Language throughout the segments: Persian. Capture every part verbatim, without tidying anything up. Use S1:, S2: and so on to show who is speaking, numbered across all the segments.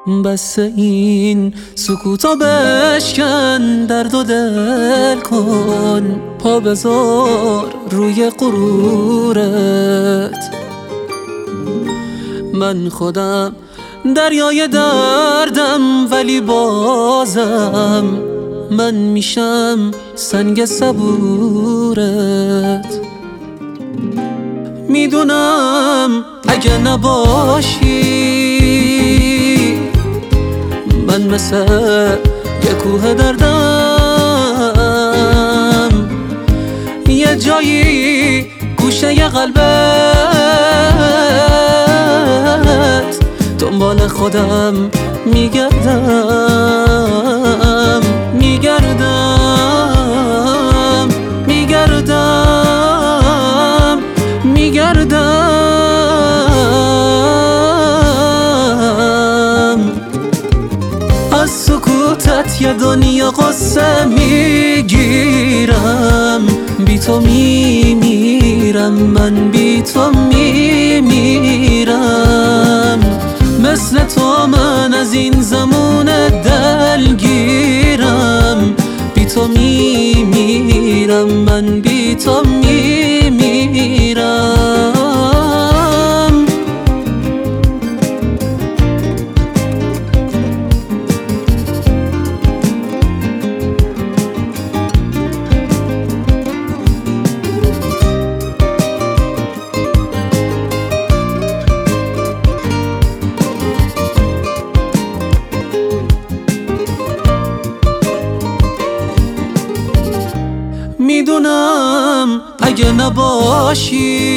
S1: بس این سکوتا بشکن، درد و دل کن، پا بذار روی غرورت. من خودم دریای دردم، ولی بازم من میشم سنگ صبورت. میدونم اگه نباشی من مثل یه کوه دردم، یه جایی گوشه ی قلبت دنبال خودم میگردم میگردم میگردم میگردم. از سکوتت یه دنیا قصه میگیرم، بی تو میمیرم، من بی تو میمیرم. مثل تو من از این زمون دلگیرم، بی تو میمیرم، من بی تو میمیرم. میدونم اگه نباشی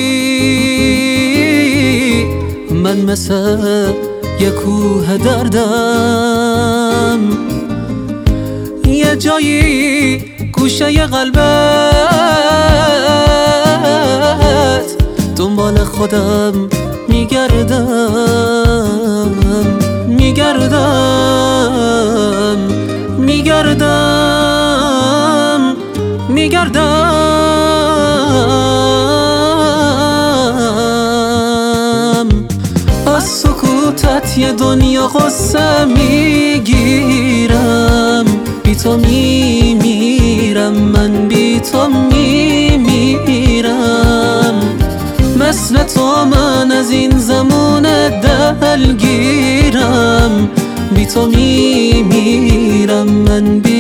S1: من مثل یه کوه دردم، یه جایی گوشه ی قلبت دنبال خودم میگردم میگردم میگردم میگردم. از سکوتت یه دنیا قصه میگیرم، بی تو میمیرم، من بی تو میمیرم. مثل تو من از این زمون دلگیرم، بی تو میمیرم، من بی